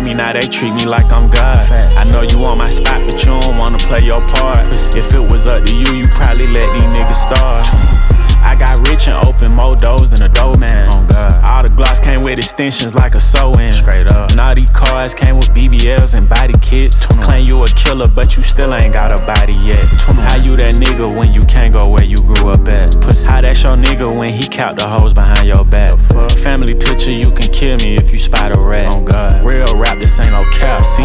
me, now they treat me like I'm God. I know you on my spot, but you don't wanna play your part. If it was up to you, you probably let these niggas starve. I got rich and opened more doors than a doorman. Oh God. All the Glocks came with extensions like a sew-in. Straight up. Now these cars came with BBLs and body kits. Claim you a killer, but you still ain't got a body yet. How you that nigga when you can't go where you grew up at? How that's your nigga when he count the hoes behind your back? Family picture, you can kill me if you spot a rat. Oh God. Real rap, this ain't no cap. See